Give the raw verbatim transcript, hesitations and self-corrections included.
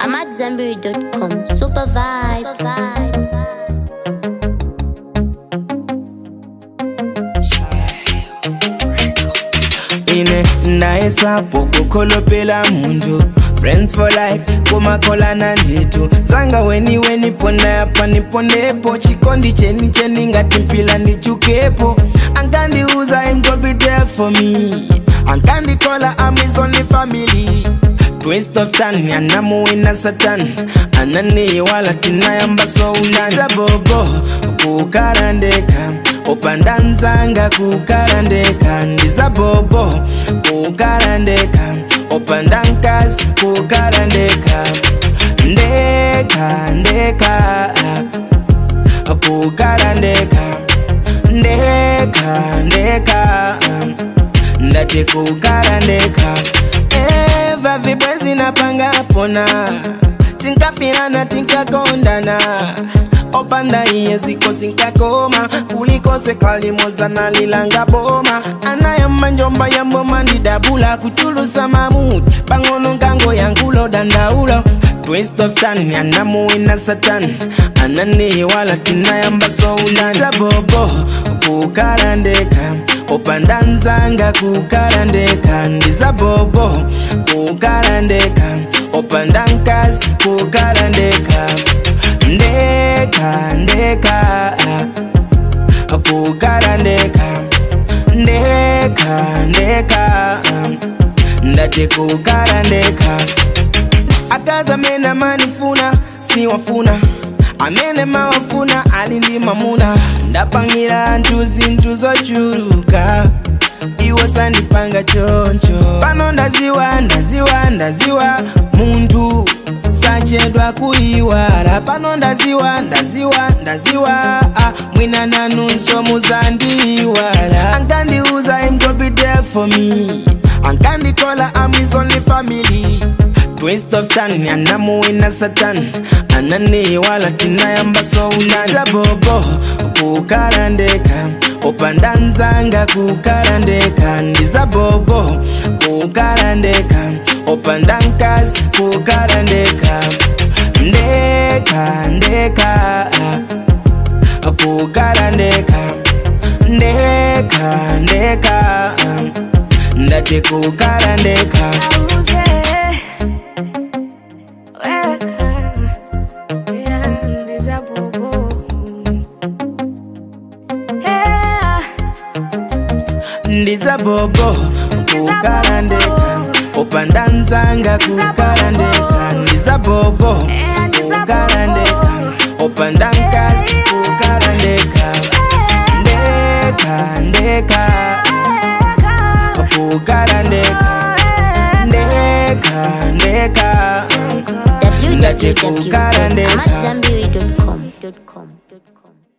I'm at Zambiri dot com. Super vibes. Ine naesa popo kolopela mundu. Friends for life, kuma kola na nditu. Zanga weni weni pona yapa niponepo. Chikondi cheni cheni ngati mpila ndichukepo. Ankandi uza I'm gonna be there for me. Ankandi kola I'm his only family. Twist of tan, anamu ina satan. Anani wala tinayamba so unani. Zabobo, kukarandeka. Opandanzanga kukarandeka. Ndizabobo, kukarandeka. Opandankas kukarandeka. Ndeka, ndeka. Kukarandeka. Ndeka, ndeka. Ndate kukarandeka. Eva vibwezi na panga pona. Tinka firana tinka kondana. Opanda iye ziko sinka koma. Ulikose kalimoza na lilanga boma. Anayamba njomba ya mboma ndidabula. Kutulu samamud bangono ngango yangulo dandaulo. Twist of tan, anamu ina satan. Anani wala tinayamba so unani. Zabobo, kukarandeka. Opandanzanga kukarandeka. Ndizabobo, kukarandeka. Opandankas kukarandeka. Ndeka, ndeka. Kukarandeka. Ndeka, ndeka. Ndate kukarandeka. Akaza mena manifuna, siwafuna. Amene mawafuna, alindi mamuna. Ndapangira ntuzi ntuzo churuka. Iwo sandipanga choncho. Pano ndaziwa, ndaziwa, ndaziwa. Muntu sachedwa kuiwara. Pano ndaziwa, ndaziwa, ndaziwa. Ah, mwina nanunso muzandiwara. Ankandi uza I'm gonna be there for me. Ankandi kola I'm his only family. Twist of tan, anamu ina satan. Anani wala tinayamba so unani. Zabobo, kukarandeka. Opandanzanga kukarandeka. Ndizabobo, kukarandeka. Opandankas kukarandeka. Ndeka, ndeka. Kukarandeka. Ndeka, ndeka. Ndate kukarandeka. Ndizabobo, kukarandeka. Opandanzanga kukarandeka. Ndizabobo, kukarandeka. Opandankas kukarandeka. Ndeka, ndeka. Kukarandeka. Ndeka, ndeka. Ndate kukarandeka. w w w dot am at zambiri dot com.